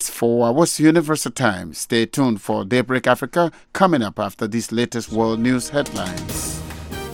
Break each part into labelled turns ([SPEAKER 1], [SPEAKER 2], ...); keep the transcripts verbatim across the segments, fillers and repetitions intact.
[SPEAKER 1] For What's Universal Time, stay tuned for Daybreak Africa coming up after these latest world news headlines.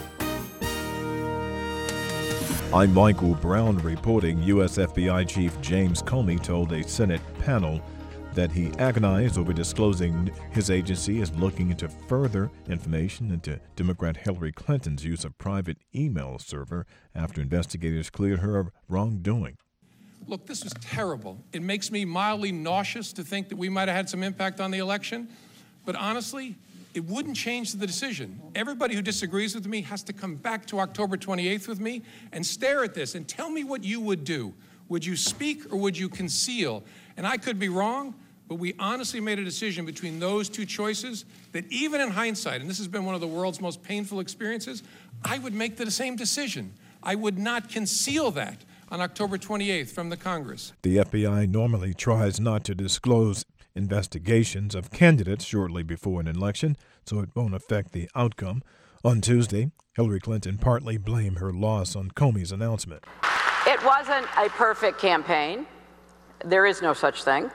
[SPEAKER 2] I'm Michael Brown reporting. U S F B I Chief James Comey told a Senate panel that he agonized over disclosing his agency is looking into further information into Democrat Hillary Clinton's use of private email server after investigators cleared her of wrongdoing.
[SPEAKER 3] Look, this was terrible. It makes me mildly nauseous to think that we might have had some impact on the election. But honestly, it wouldn't change the decision. Everybody who disagrees with me has to come back to October twenty-eighth with me and stare at this and tell me what you would do. Would you speak or would you conceal? And I could be wrong, but we honestly made a decision between those two choices that even in hindsight, and this has been one of the world's most painful experiences, I would make the same decision. I would not conceal that on October twenty-eighth from the Congress.
[SPEAKER 2] The F B I normally tries not to disclose investigations of candidates shortly before an election, so it won't affect the outcome. On Tuesday, Hillary Clinton partly blamed her loss on Comey's announcement.
[SPEAKER 4] It wasn't a perfect campaign. There is no such thing.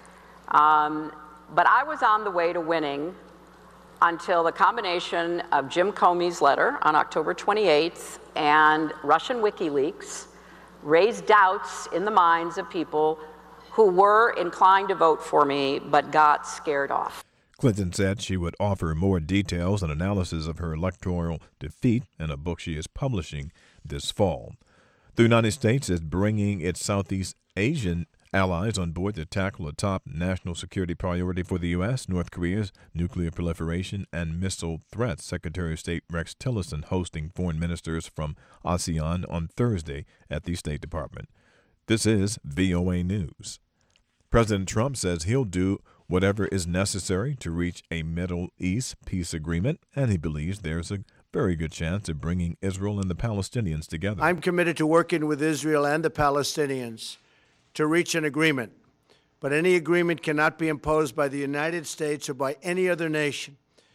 [SPEAKER 4] Um, but I was on the way to winning until the combination of Jim Comey's letter on October twenty-eighth and Russian WikiLeaks raised doubts in the minds of people who were inclined to vote for me but got scared off.
[SPEAKER 2] Clinton said she would offer more details and analysis of her electoral defeat in a book she is publishing this fall. The United States is bringing its Southeast Asian allies on board to tackle a top national security priority for the U S, North Korea's nuclear proliferation and missile threats. Secretary of State Rex Tillerson hosting foreign ministers from ASEAN on Thursday at the State Department. This is V O A News. President Trump says he'll do whatever is necessary to reach a Middle East peace agreement, and he believes there's a very good chance of bringing Israel and the Palestinians together.
[SPEAKER 5] I'm committed to working with Israel and the Palestinians to reach an agreement, but any agreement cannot be imposed by the United States or by any other nation.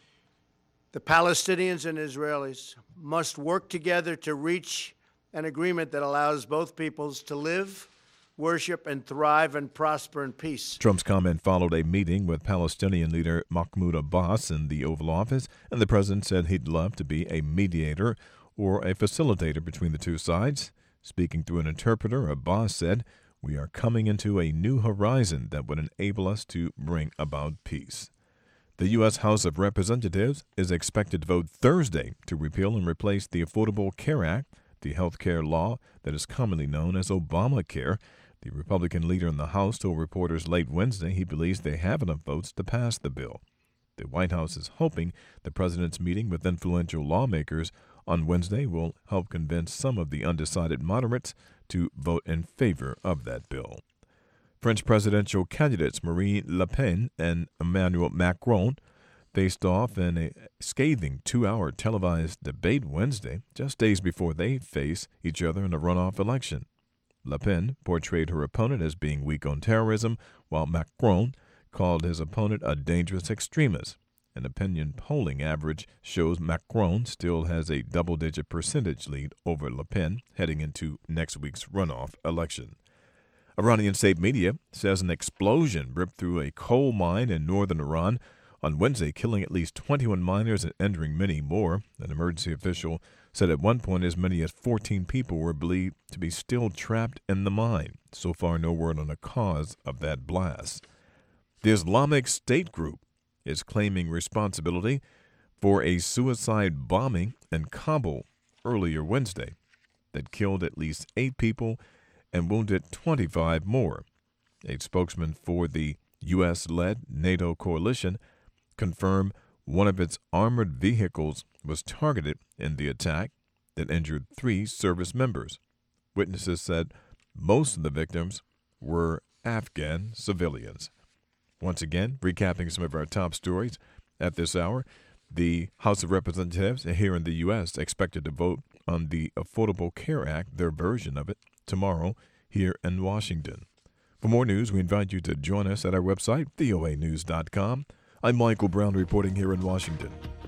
[SPEAKER 5] The Palestinians and Israelis must work together to reach an agreement that allows both peoples to live, worship, and thrive and prosper in peace.
[SPEAKER 2] Trump's comment followed a meeting with Palestinian leader Mahmoud Abbas in the Oval Office, and the president said he'd love to be a mediator or a facilitator between the two sides. Speaking through an interpreter, Abbas said, "We are coming into a new horizon that would enable us to bring about peace." The U S House of Representatives is expected to vote Thursday to repeal and replace the Affordable Care Act, the health care law that is commonly known as Obamacare. The Republican leader in the House told reporters late Wednesday he believes they have enough votes to pass the bill. The White House is hoping the president's meeting with influential lawmakers on Wednesday will help convince some of the undecided moderates to vote in favor of that bill. French presidential candidates Marine Le Pen and Emmanuel Macron faced off in a scathing two-hour televised debate Wednesday, just days before they face each other in a runoff election. Le Pen portrayed her opponent as being weak on terrorism, while Macron called his opponent a dangerous extremist. An opinion polling average shows Macron still has a double-digit percentage lead over Le Pen heading into next week's runoff election. Iranian state media says an explosion ripped through a coal mine in northern Iran on Wednesday, killing at least twenty-one miners and injuring many more. An emergency official said at one point as many as fourteen people were believed to be still trapped in the mine. So far, no word on the cause of that blast. The Islamic State group is claiming responsibility for a suicide bombing in Kabul earlier Wednesday that killed at least eight people and wounded twenty-five more. A spokesman for the U S-led NATO coalition confirmed one of its armored vehicles was targeted in the attack that injured three service members. Witnesses said most of the victims were Afghan civilians. Once again, recapping some of our top stories at this hour, the House of Representatives here in the U S expected to vote on the Affordable Care Act, their version of it, tomorrow here in Washington. For more news, we invite you to join us at our website, V O A news dot com. I'm Michael Brown reporting here in Washington.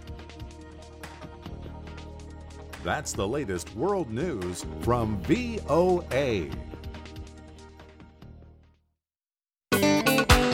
[SPEAKER 6] That's the latest world news from V O A.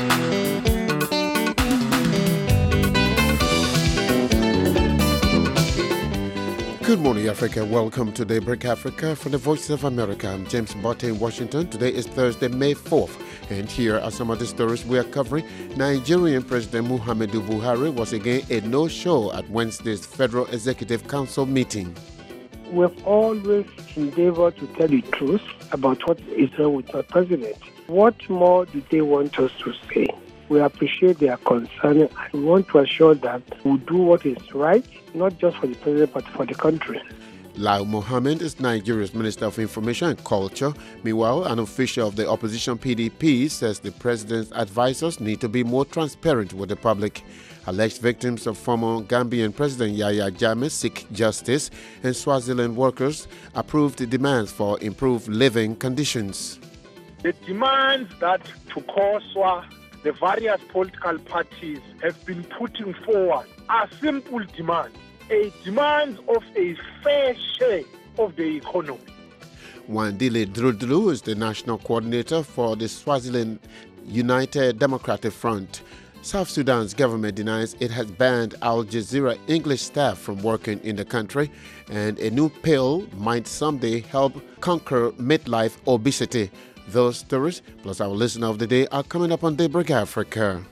[SPEAKER 1] Good morning, Africa. Welcome to Daybreak Africa from the Voice of America. I'm James Botte in Washington. Today is Thursday, May fourth. And here are some of the stories we are covering. Nigerian President Muhammadu Buhari was again a no-show at Wednesday's Federal Executive Council meeting.
[SPEAKER 7] We've always endeavored to tell the truth about what is wrong with our president. What more do they want us to say? We appreciate their concern and we want to assure that we'll do what is right, not just for the president, but for the country.
[SPEAKER 1] Lai Mohammed is Nigeria's Minister of Information and Culture. Meanwhile, an official of the opposition P D P says the president's advisors need to be more transparent with the public. Alleged victims of former Gambian President Yahya Jammeh seek justice, and Swaziland workers approved the demands for improved living conditions.
[SPEAKER 8] The demands that Tukoswa, the various political parties have been putting forward are simple demands, a demand of a fair share of the economy.
[SPEAKER 1] Wandile Drudlu is the national coordinator for the Swaziland United Democratic Front. South Sudan's government denies it has banned Al Jazeera English staff from working in the country, and a new pill might someday help conquer midlife obesity. Those stories, plus our listener of the day, are coming up on Daybreak Africa.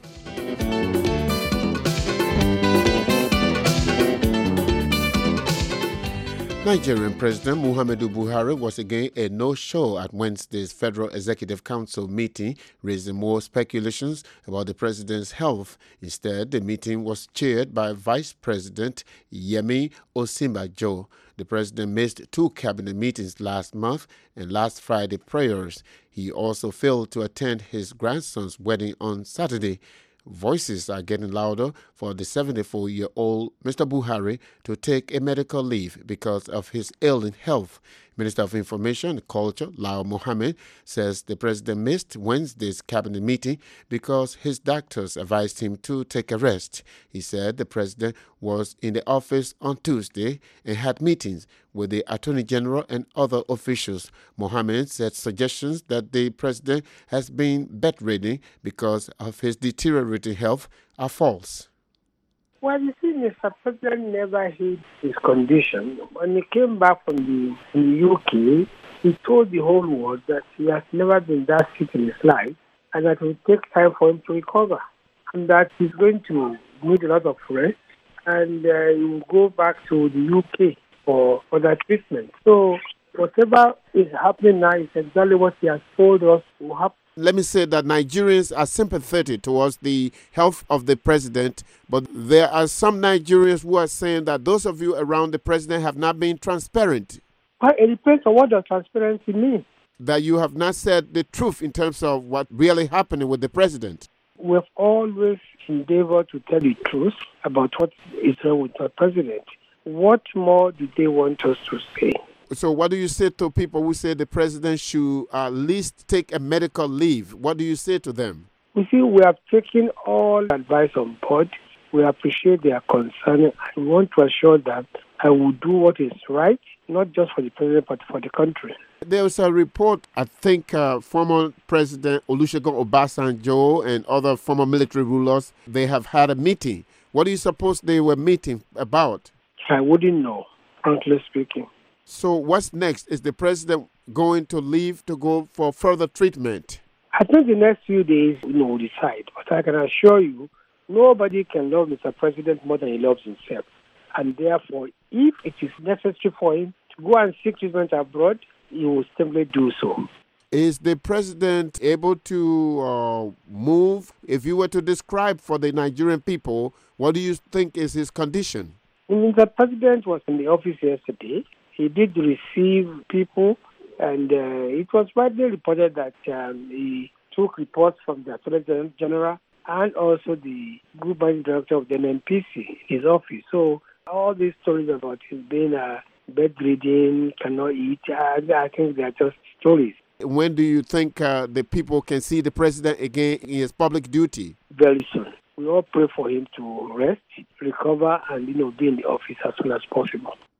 [SPEAKER 1] Nigerian President Muhammadu Buhari was again a no-show at Wednesday's Federal Executive Council meeting, raising more speculations about the president's health. Instead, the meeting was chaired by Vice President Yemi Osinbajo. The president missed two cabinet meetings last month and last Friday prayers. He also failed to attend his grandson's wedding on Saturday. Voices are getting louder for the seventy-four-year-old Mister Buhari to take a medical leave because of his ailing health. Minister of Information and Culture, Lai Mohammed, says the president missed Wednesday's cabinet meeting because his doctors advised him to take a rest. He said the president was in the office on Tuesday and had meetings with the Attorney General and other officials. Mohammed said suggestions that the president has been bedridden because of his deteriorating health are false.
[SPEAKER 7] Well, you see, Mister President never hid his condition. When he came back from the, from the U K, he told the whole world that he has never been that sick in his life and that it will take time for him to recover and that he's going to need a lot of rest and uh, he will go back to the U K for, for that treatment. So whatever is happening now is exactly what he has told us will happen.
[SPEAKER 1] Let me say that Nigerians are sympathetic towards the health of the president, but there are some Nigerians who are saying that those of you around the president have not been transparent.
[SPEAKER 7] Well, it depends on what does transparency mean.
[SPEAKER 1] That you have not said the truth in terms of what really happening with the president.
[SPEAKER 7] We've always endeavored to tell the truth about what is wrong with our president. What more do they want us to say?
[SPEAKER 1] So what do you say to people who say the president should at least take a medical leave? What do you say to them?
[SPEAKER 7] You see, we have taken all advice on board. We appreciate their concern and we want to assure that I will do what is right, not just for the president, but for the country.
[SPEAKER 1] There was a report, I think uh, former President Olusegun Obasanjo and other former military rulers, they have had a meeting. What do you suppose they were meeting about?
[SPEAKER 7] I wouldn't know, frankly speaking.
[SPEAKER 1] So what's next? Is the president going to leave to go for further treatment?
[SPEAKER 7] I think the next few days we will decide. But I can assure you, nobody can love Mister President more than he loves himself. And therefore, if it is necessary for him to go and seek treatment abroad, he will simply do so.
[SPEAKER 1] Is the president able to uh, move? If you were to describe for the Nigerian people, what do you think is his condition?
[SPEAKER 7] The president was in the office yesterday. He did receive people, and uh, it was widely reported that um, he took reports from the Attorney General and also the Group Managing Director of the N N P C, his office. So all these stories about him being uh, bedridden, cannot eat, uh, I think they are just stories.
[SPEAKER 1] When do you think uh, the people can see the president again in his public duty?
[SPEAKER 7] Very soon. We all pray for him to rest, recover, and you know, be in the office as soon as possible.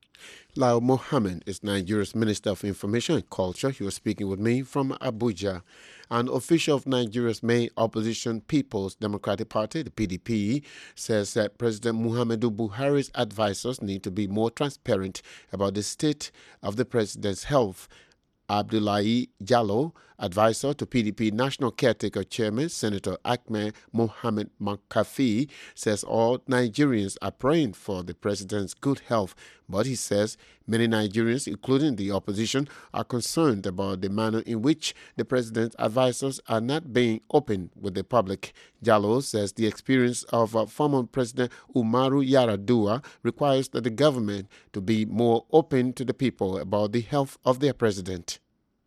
[SPEAKER 1] Lai Mohammed is Nigeria's Minister of Information and Culture. He was speaking with me from Abuja. An official of Nigeria's main opposition People's Democratic Party, the P D P, says that President Muhammadu Buhari's advisors need to be more transparent about the state of the president's health. Abdullahi Jallo, advisor to P D P National Caretaker Chairman Senator Ahmed Mohamed Makafi, says all Nigerians are praying for the president's good health, but he says many Nigerians, including the opposition, are concerned about the manner in which the president's advisors are not being open with the public. Jallo says the experience of uh, former President Umaru Yar'Adua requires that the government to be more open to the people about the health of their president.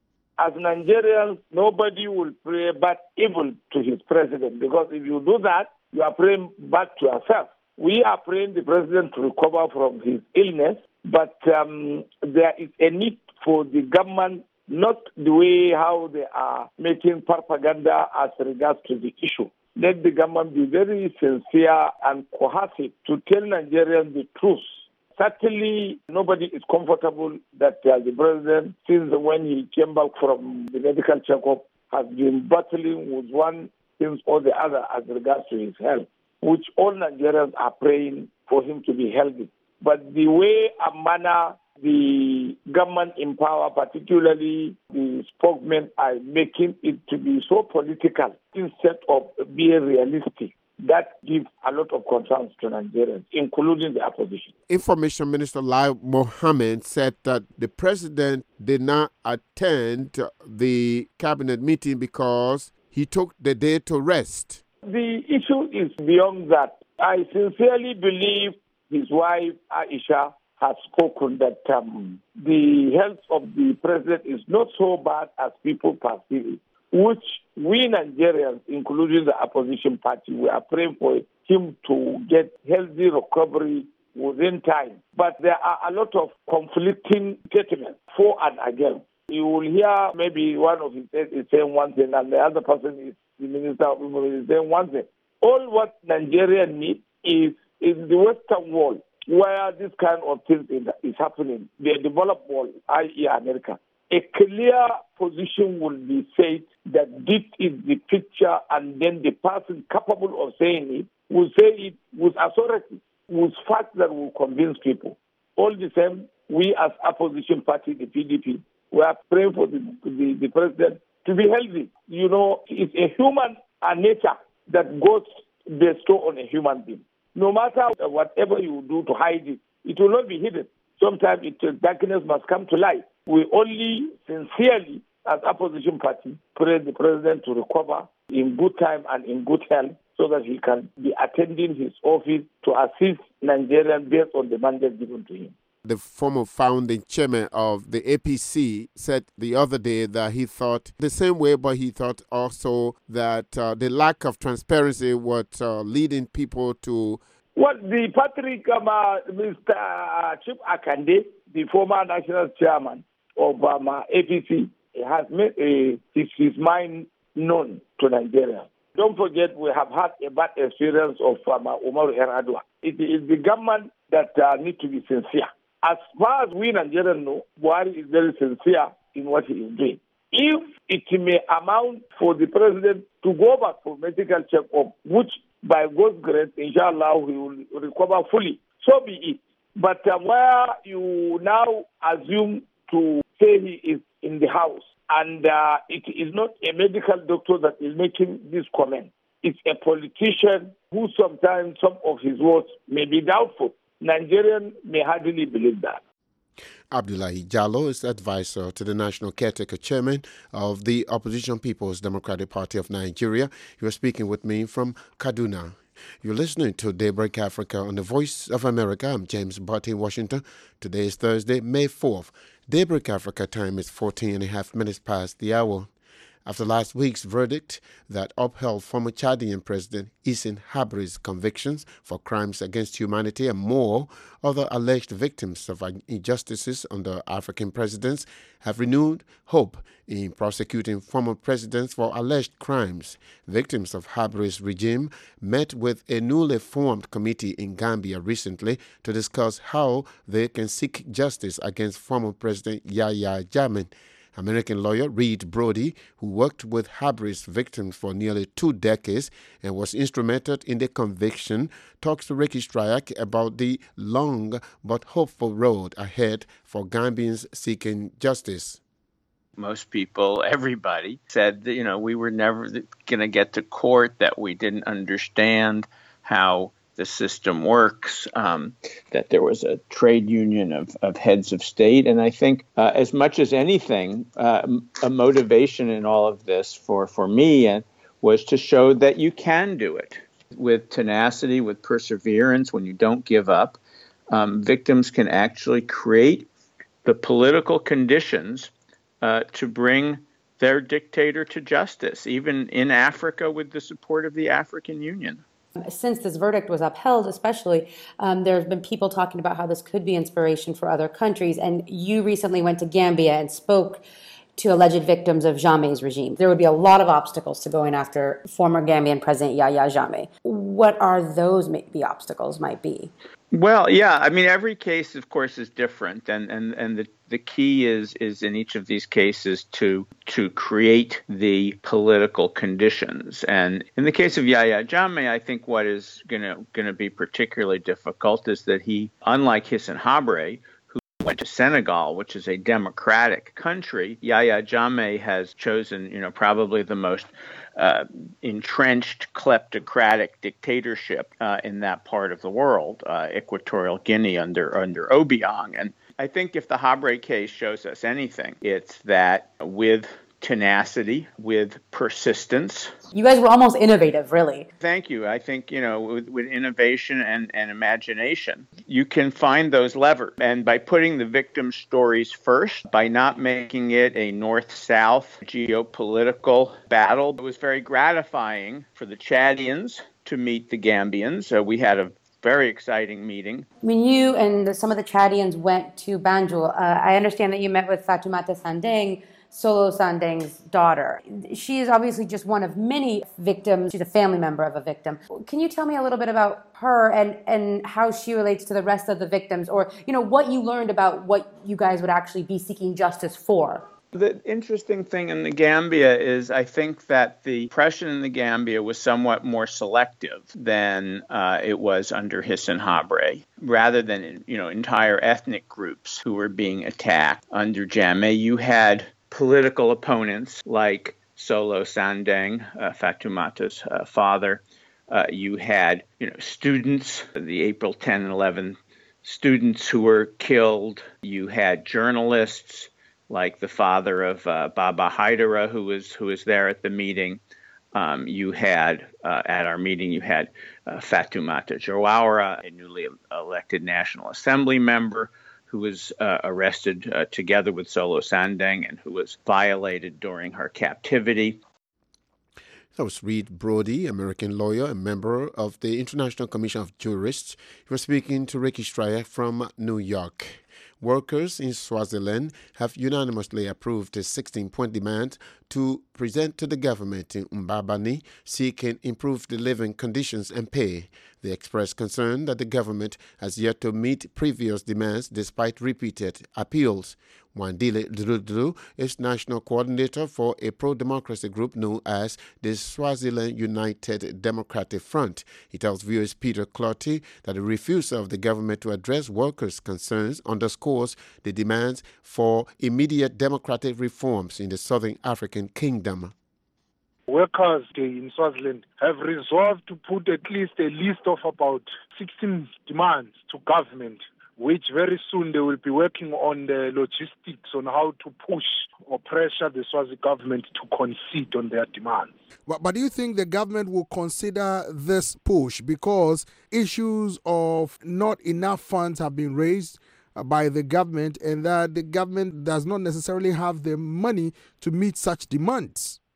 [SPEAKER 9] As Nigerians, nobody will pray bad evil to his president, because if you do that, you are praying bad to yourself. We are praying the president to recover from his illness, but um, there is a need for the government, not the way how they are making propaganda as regards to the issue. Let the government be very sincere and cohesive to tell Nigerians the truth. Certainly, nobody is comfortable that uh, the president, since when he came back from the medical checkup, has been battling with one thing or the other as regards to his health, which all Nigerians are praying for him to be healthy. But the way and manner the government in power, particularly the spokesmen, are making it to be so political instead of being realistic, that gives a lot of concerns to Nigerians, including the opposition.
[SPEAKER 1] Information Minister Lai Mohammed said that the president did not attend the cabinet meeting because he took the day to rest.
[SPEAKER 9] The issue is beyond that. I sincerely believe his wife, Aisha, has spoken that um, the health of the president is not so bad as people perceive it, which we Nigerians, including the opposition party, we are praying for him to get healthy recovery within time. But there are a lot of conflicting statements for and against. You will hear maybe one of his heads is saying one thing and the other person is the minister of information is saying one thing. All what Nigeria needs is, is the Western world where this kind of thing is happening, the developed world, that is. America. A clear position will be said that this is the picture, and then the person capable of saying it will say it with authority, with facts that will convince people. All the same, we as opposition party, the P D P, we are praying for the, the, the president to be healthy. You know, it's a human nature that goes bestow on a human being. No matter whatever you do to hide it, it will not be hidden. Sometimes it, darkness must come to light. We only sincerely, as opposition party, pray the president to recover in good time and in good health so that he can be attending his office to assist Nigerians based on the mandate given to him.
[SPEAKER 1] The former founding chairman of the A P C said the other day that he thought the same way, but he thought also that uh, the lack of transparency was uh, leading people to...
[SPEAKER 9] Well, the Patrick, um, uh, Mister Chip Akande, the former national chairman of um, uh, A P C, has made a, his, his mind known to Nigeria. Don't forget, we have had a bad experience of um, uh, Umaru Yar'Adua. It is the government that uh, needs to be sincere. As far as we Nigerians know, Buhari is very sincere in what he is doing. If it may amount for the president to go back for medical check-up, which by God's grace, inshallah, he will recover fully, so be it. But uh, where you now assume to say he is in the house, and uh, it is not a medical doctor that is making this comment. It's a politician who sometimes some of his words may be doubtful. Nigerians may hardly believe that.
[SPEAKER 1] Abdullahi Jallo is advisor to the National Caretaker Chairman of the Opposition People's Democratic Party of Nigeria. You are speaking with me from Kaduna. You're listening to Daybreak Africa on the Voice of America. I'm James Butt in Washington. Today is Thursday, May fourth. Daybreak Africa time is fourteen and a half minutes past the hour. after last week's verdict that upheld former Chadian President Hissène Habre's convictions for crimes against humanity and more. Other alleged victims of injustices under African presidents have renewed hope in prosecuting former presidents for alleged crimes. Victims of Habre's regime met with a newly formed committee in Gambia recently to discuss how they can seek justice against former President Yahya Jammeh. American lawyer Reed Brody, who worked with Habre's victims for nearly two decades and was instrumental in the conviction, talks to Ricky Strayak about the long but hopeful road ahead for Gambians seeking justice.
[SPEAKER 10] Most people, everybody, said that, you know, we were never going to get to court, that we didn't understand how the system works, um, that there was a trade union of, of heads of state. And I think uh, as much as anything, uh, a motivation in all of this for, for me and was to show that you can do it with tenacity, with perseverance, when you don't give up. Um, victims can actually create the political conditions uh, to bring their dictator to justice, even in Africa with the support of the African Union.
[SPEAKER 11] Since this verdict was upheld, especially, um, there's been people talking about how this could be inspiration for other countries. And you recently went to Gambia and spoke to alleged victims of Jammeh's regime. There would be a lot of obstacles to going after former Gambian President Yahya Jammeh. What are those maybe obstacles might be?
[SPEAKER 10] Well, yeah, I mean, every case, of course, is different. And, and, and the, the key is is in each of these cases to to create the political conditions. And in the case of Yahya Jammeh, I think what is going to going to be particularly difficult is that he, unlike Hissène Habre, who went to Senegal, which is a democratic country, Yahya Jammeh has chosen, you know, probably the most Uh, entrenched kleptocratic dictatorship uh, in that part of the world, uh, Equatorial Guinea under under Obiang. And I think if the Habre case shows us anything, it's that with tenacity, with persistence.
[SPEAKER 11] You guys were almost innovative, really.
[SPEAKER 10] Thank you. I think, you know, with, with innovation and, and imagination, you can find those levers. And by putting the victims' stories first, by not making it a north-south geopolitical battle, it was very gratifying for the Chadians to meet the Gambians. Uh, we had a very exciting meeting.
[SPEAKER 11] When you and the, some of the Chadians went to Banjul, uh, I understand that you met with Fatoumata Sandeng, Solo Sandeng's daughter. She is obviously just one of many victims. She's a family member of a victim. Can you tell me a little bit about her and, and how she relates to the rest of the victims, or, you know, what you learned about what you guys would actually be seeking justice for?
[SPEAKER 10] The interesting thing in the Gambia is I think that the repression in the Gambia was somewhat more selective than uh, it was under Hissène Habre. Rather than, you know, entire ethnic groups who were being attacked under Jammeh, you had political opponents like Solo Sandeng, uh, Fatoumata's uh, father. Uh, you had, you know, students, the April tenth and eleventh students who were killed. You had journalists like the father of uh, Baba Haidara, who was who was there at the meeting. Um, you had, uh, at our meeting, you had uh, Fatoumata Jawara, a newly elected National Assembly member, who was uh, arrested uh, together with Solo Sandeng and who was violated during her captivity.
[SPEAKER 1] That was Reed Brody, American lawyer and member of the International Commission of Jurists. He was speaking to Ricky Strayak from New York. Workers in Swaziland have unanimously approved a sixteen-point demand to present to the government in Mbabane seeking improved living conditions and pay. They expressed concern that the government has yet to meet previous demands despite repeated appeals. Wandile Drudru is national coordinator for a pro-democracy group known as the Swaziland United Democratic Front. He tells viewers Peter Clotty that the refusal of the government to address workers' concerns underscores the demands for immediate democratic reforms in the Southern African Kingdom.
[SPEAKER 8] Workers in Swaziland have resolved to put at least a list of about sixteen demands to government, which very soon they will be working on the logistics on how to push or pressure the Swazi government to concede on their demands.
[SPEAKER 12] But, but do you think the government will consider this push because issues of not enough funds have been raised by the government and that the government does not necessarily have the money to meet such demands?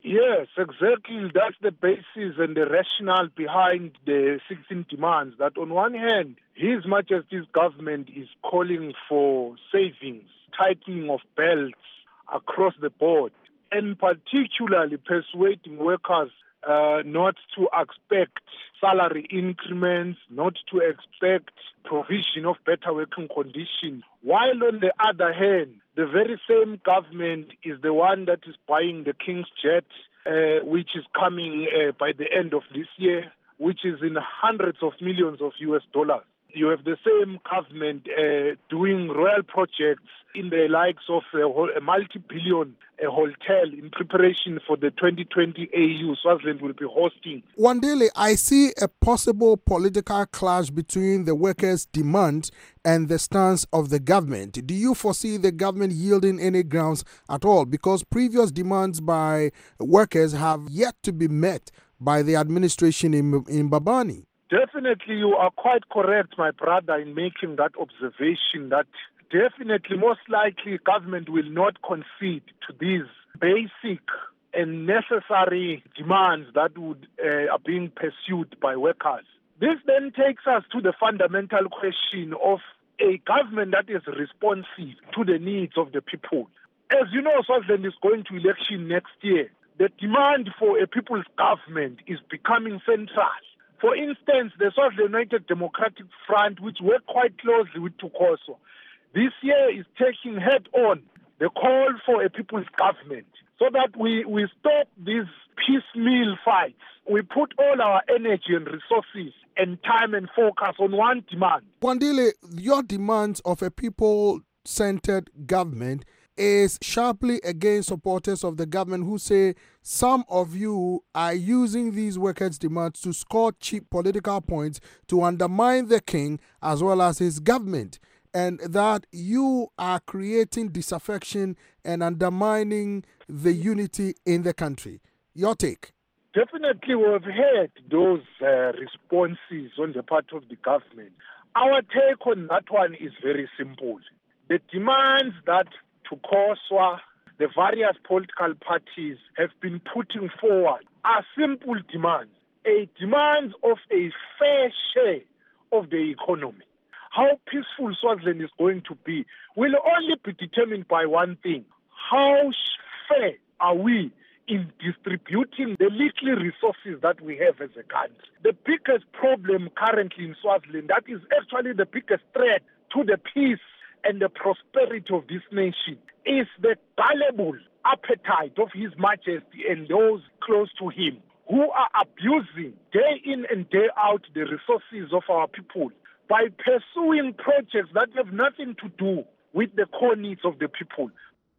[SPEAKER 8] Yes, exactly. That's the basis and the rationale behind the sixteen demands. That on one hand, His Majesty's government is calling for savings, tightening of belts across the board, and particularly persuading workers uh, not to expect salary increments, not to expect provision of better working conditions. While on the other hand, the very same government is the one that is buying the King's jet, uh, which is coming uh, by the end of this year, which is in hundreds of millions of U S dollars. You have the same government uh, doing royal projects in the likes of a, a multi-billion a hotel in preparation for the twenty twenty A U Swaziland will be hosting.
[SPEAKER 12] Wandile, I see a possible political clash between the workers' demands and the stance of the government. Do you foresee the government yielding any grounds at all? Because previous demands by workers have yet to be met by the administration in, in Mbabane.
[SPEAKER 8] Definitely, you are quite correct, my brother, in making that observation that definitely, most likely, government will not concede to these basic and necessary demands that would uh, are being pursued by workers. This then takes us to the fundamental question of a government that is responsive to the needs of the people. As you know, Swaziland is going to election next year. The demand for a people's government is becoming central. For instance, the Swaziland United Democratic Front, which worked quite closely with Thukoso, this year is taking head-on the call for a people's government so that we, we stop these piecemeal fights. We put all our energy and resources and time and focus on one demand.
[SPEAKER 12] Wandile, your demands of a people-centered government is sharply against supporters of the government who say some of you are using these workers' demands to score cheap political points to undermine the king as well as his government, and that you are creating disaffection and undermining the unity in the country. Your take?
[SPEAKER 8] Definitely, we've heard those uh, responses on the part of the government. Our take on that one is very simple. The demands that Thukoso, the various political parties have been putting forward are simple demands, a demand of a fair share of the economy. How peaceful Swaziland is going to be will only be determined by one thing: how fair are we in distributing the little resources that we have as a country. The biggest problem currently in Swaziland, that is actually the biggest threat to the peace and the prosperity of this nation, is the gullible appetite of His Majesty and those close to him, who are abusing day in and day out the resources of our people by pursuing projects that have nothing to do with the core needs of the people.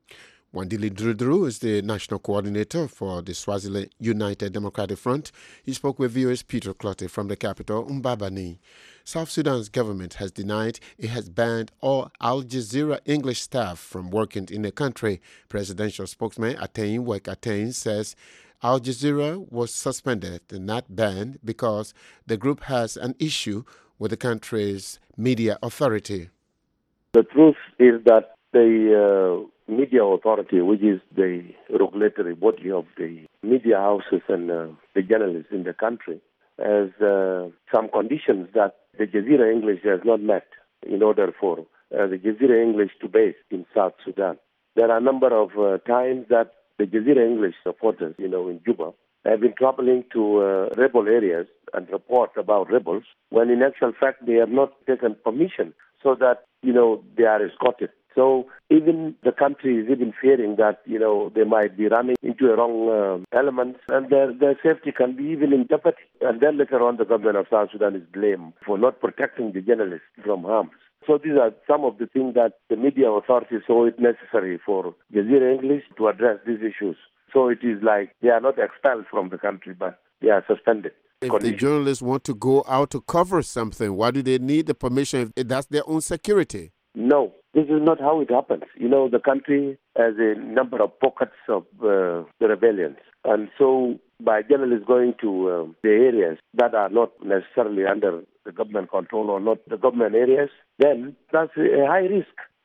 [SPEAKER 1] Wandile Drudru is the national coordinator for the Swaziland United Democratic Front. He spoke with V O A's Peter Clottey from the capital, Mbabane. South Sudan's government has denied it has banned all Al Jazeera English staff from working in the country. Presidential spokesman Atain Wek Atain says Al Jazeera was suspended and not banned because the group has an issue with the country's media authority.
[SPEAKER 13] The truth is that the uh, media authority, which is the regulatory body of the media houses and uh, the journalists in the country, has uh, some conditions that the Jazeera English has not met in order for uh, the Jazeera English to base in South Sudan. There are a number of uh, times that the Jazeera English supporters, you know, in Juba, have been traveling to uh, rebel areas and report about rebels, when in actual fact they have not taken permission so that, you know, they are escorted. So even the country is even fearing that, you know, they might be running into a wrong uh, element and their, their safety can be even in jeopardy. And then later on the government of South Sudan is blamed for not protecting the journalists from harm. So these are some of the things that the media authorities saw it necessary for Jazeera English to address these issues. So it is like they are not expelled from the country, but they are suspended.
[SPEAKER 1] If
[SPEAKER 13] Condition.
[SPEAKER 1] the journalists want to go out to cover something, why do they need the permission if that's their own security?
[SPEAKER 13] No, this is not how it happens. You know, the country has a number of pockets of uh, the rebellions. And so by journalists going to uh, the areas that are not necessarily under the government control or not the government areas, then that's a high risk.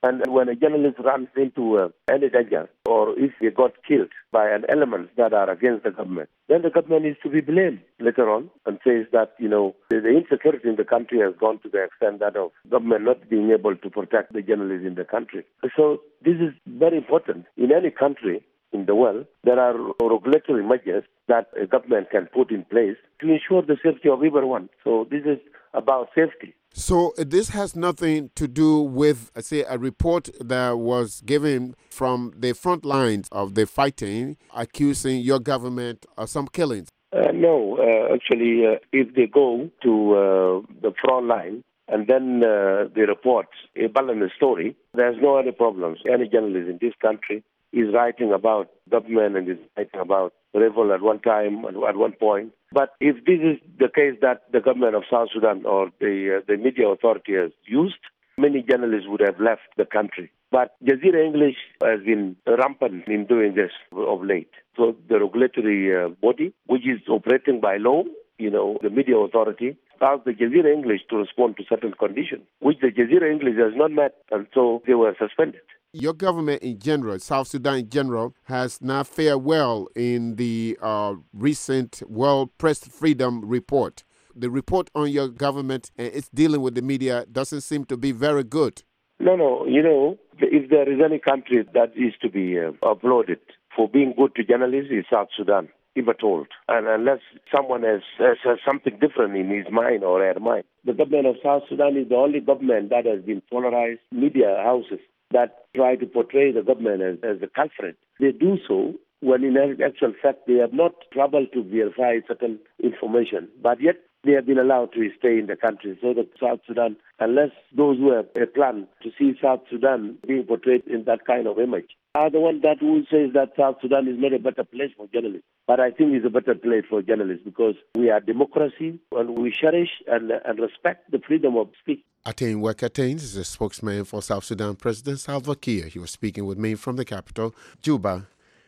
[SPEAKER 13] And when a journalist runs into uh, any danger, or if he got killed by an element that are against the government, then the government is to be blamed later on and says that, you know, the, the insecurity in the country has gone to the extent that of government not being able to protect the journalists in the country. So this is very important. In any country in the world, there are regulatory measures that a government can put in place to ensure the safety of everyone. So this is about safety.
[SPEAKER 1] So uh, this has nothing to do with, uh, say, a report that was given from the front lines of the fighting, accusing your government of some killings?
[SPEAKER 13] Uh, no, uh, actually, uh, if they go to uh, the front line and then uh, they report a balanced story, there's no other problems. Any journalist in this country is writing about government and is writing about rebel at one time, at one point. But if this is the case that the government of South Sudan or the uh, the media authority has used, many journalists would have left the country. But Jazeera English has been rampant in doing this of late. So the regulatory uh, body, which is operating by law, you know, the media authority, asked the Jazeera English to respond to certain conditions, which the Jazeera English has not met, and so they were suspended.
[SPEAKER 1] Your government in general, South Sudan in general, has not fared well in the uh, recent World Press Freedom Report. The report on your government and its dealing with the media doesn't seem to be very good.
[SPEAKER 13] No, no. You know, if there is any country that is to be uh, applauded for being good to journalists, it's South Sudan, if at all. And unless someone has, has, has something different in his mind or her mind. The government of South Sudan is the only government that has been polarized media houses that try to portray the government as, as the culprit. They do so when in actual fact they have not troubled to verify certain information, but yet they have been allowed to stay in the country. So that South Sudan, unless those who have a plan to see South Sudan being portrayed in that kind of image, are the ones that will say that South Sudan is not a better place for journalists. But I think it's a better place for journalists because we are democracy and we cherish and, and respect the freedom of speech.
[SPEAKER 1] Atain Wek Atain is a spokesman for South Sudan President Salva Kiir. He was speaking with me from the capital, Juba.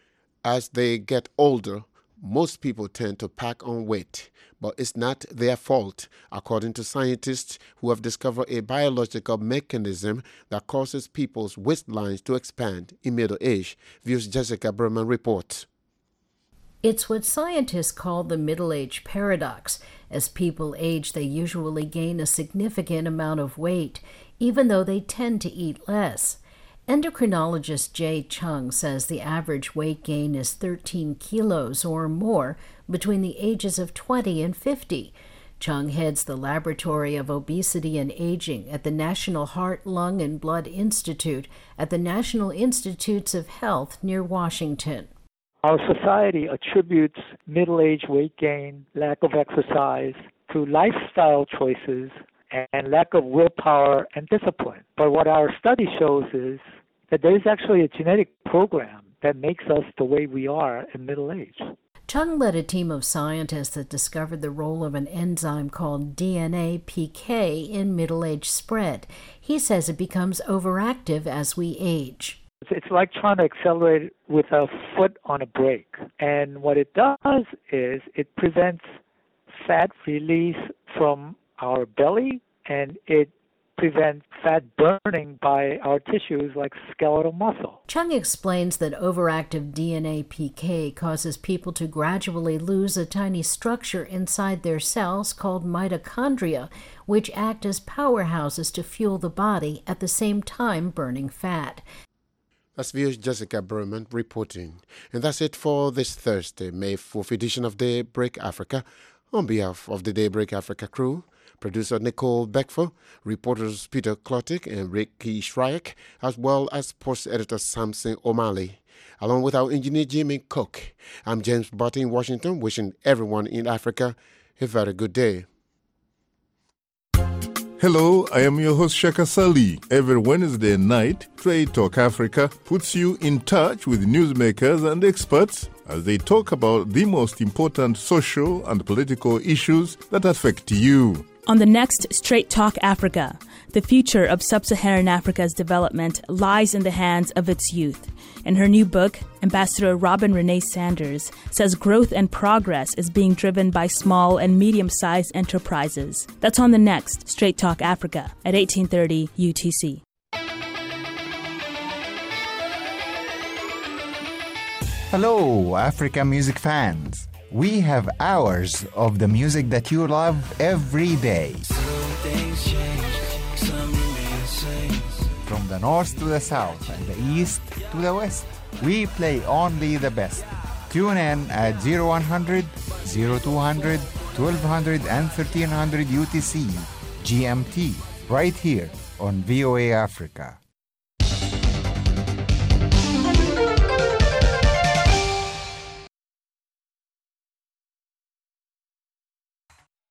[SPEAKER 1] As they get older, most people tend to pack on weight, but it's not their fault, according to scientists who have discovered a biological mechanism that causes people's waistlines to expand in middle age. Views Jessica Berman reports.
[SPEAKER 14] It's what scientists call the middle age paradox. As people age, they usually gain a significant amount of weight, even though they tend to eat less. Endocrinologist Jay Chung says the average weight gain is thirteen kilos or more between the ages of twenty and fifty. Chung heads the Laboratory of Obesity and Aging at the National Heart, Lung, and Blood Institute at the National Institutes of Health near Washington.
[SPEAKER 15] Our society attributes middle-age weight gain, lack of exercise, to lifestyle choices and lack of willpower and discipline. But what our study shows is that there is actually a genetic program that makes us the way we are in middle age.
[SPEAKER 14] Chung led a team of scientists that discovered the role of an enzyme called D N A P K in middle age spread. He says it becomes overactive as we age.
[SPEAKER 15] It's like trying to accelerate with a foot on a brake. And what it does is it prevents fat release from our belly, and it prevents fat burning by our tissues like skeletal muscle.
[SPEAKER 14] Chung explains that overactive D N A P K causes people to gradually lose a tiny structure inside their cells called mitochondria, which act as powerhouses to fuel the body at the same time burning fat.
[SPEAKER 1] That's Views Jessica Berman reporting. And that's it for this Thursday, May fourth edition of Daybreak Africa. On behalf of the Daybreak Africa crew, producer Nicole Beckford, reporters Peter Klotik and Ricky Shryak, as well as post editor Samson O'Malley, along with our engineer Jimmy Cook. I'm James Barton in Washington, wishing everyone in Africa a very good day.
[SPEAKER 16] Hello, I am your host Shaka Sali. Every Wednesday night, Trade Talk Africa puts you in touch with newsmakers and experts as they talk about the most important social and political issues that affect you.
[SPEAKER 17] On the next Straight Talk Africa, the future of sub-Saharan Africa's development lies in the hands of its youth. In her new book, Ambassador Robin Renee Sanders says growth and progress is being driven by small and medium-sized enterprises. That's on the next Straight Talk Africa at eighteen thirty U T C.
[SPEAKER 18] Hello, Africa music fans. We have hours of the music that you love every day. From the north to the south and the east to the west, we play only the best. Tune in at zero one hundred, zero two hundred, twelve hundred and thirteen hundred U T C G M T right here on V O A Africa.